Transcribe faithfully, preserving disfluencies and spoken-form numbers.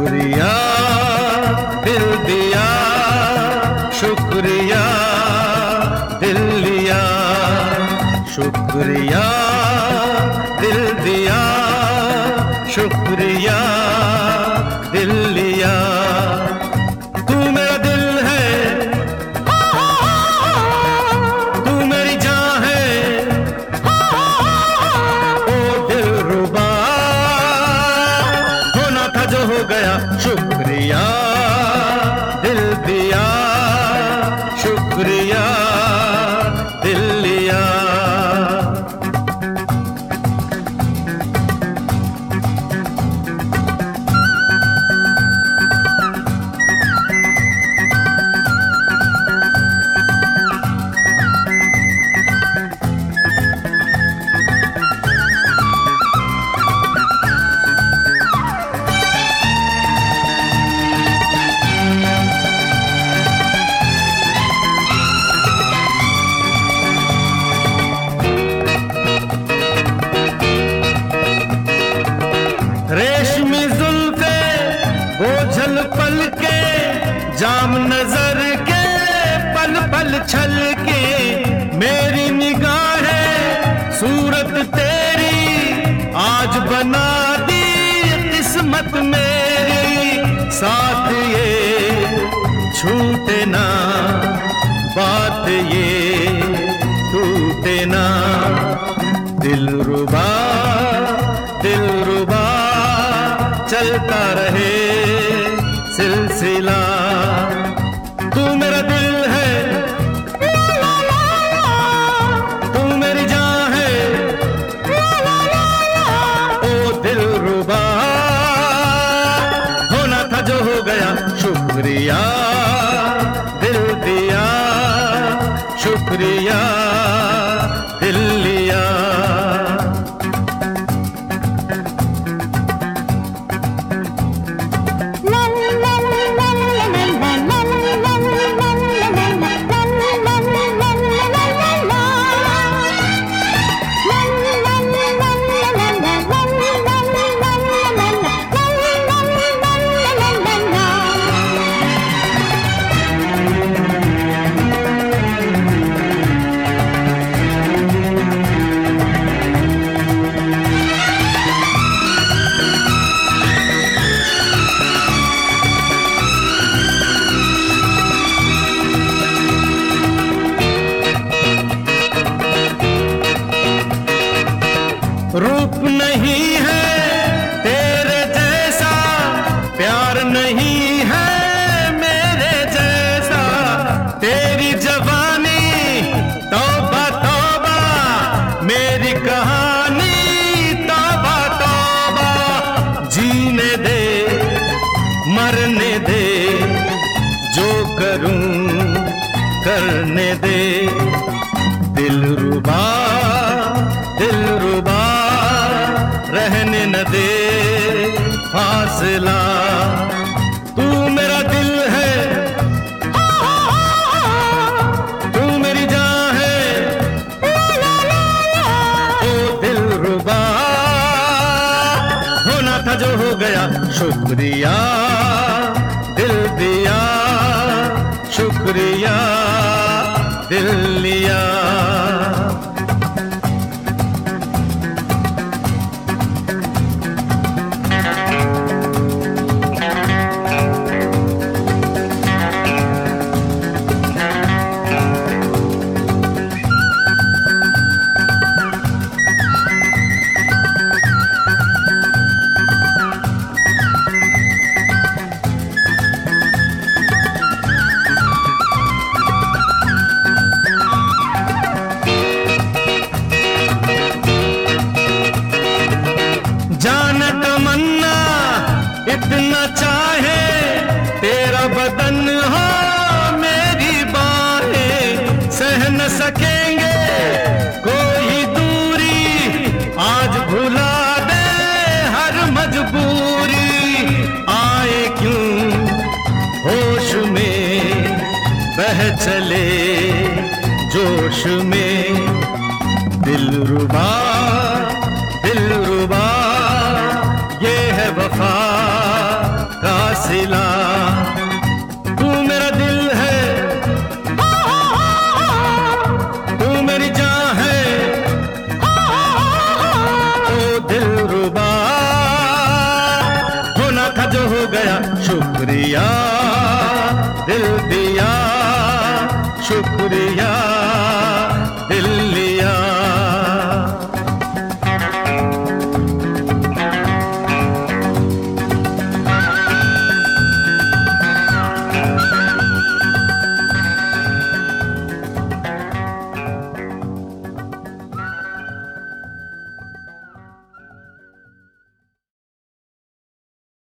शुक्रिया दिल दिया, शुक्रिया दिल लिया, शुक्रिया दिल दिया, शुक्रिया दिल लिया। तू मेरा दिल है, तू मेरी जान है, ओ दिलरुबा, होना था जो हो गया। शुक्रिया दिल दिया, शुक्रिया दिल लिया। रेशमी जुल्फे बोझल पल के, जाम नजर के पल पल छल के, मेरी निगाहें सूरत तेरी आज बना दी किस्मत मेरी। साथ ये छूटे ना, बात ये टूटे ना, दिलरुबा दिलरुबा चलता रहे सिलसिला। तू मेरा दिल है, तू मेरी जान है, ओ दिलरुबा, होना था जो हो गया। शुक्रिया दिल दिया, शुक्रिया दिल लिया। रूप नहीं है तेरे जैसा, प्यार नहीं है मेरे जैसा, तेरी जवानी तौबा तौबा, मेरी कहानी तौबा तौबा। जीने दे मरने दे, जो करूं करने दे, दिलरुबा दिलरुबा रहने न दे फासला। तू मेरा दिल है, तू मेरी जान है, ओ दिलरुबा, होना था जो हो गया। शुक्रिया दिल दिया, शुक्रिया दिल लिया। इतना चाहे तेरा बदन हो, मेरी बाहें सह न सकेंगे कोई दूरी। आज भुला दे हर मजबूरी, आए क्यों होश में बह चले जोश में। दिलरुबा दिलरुबा ये है वफा का शुक्रिया, दिल दिया शुक्रिया।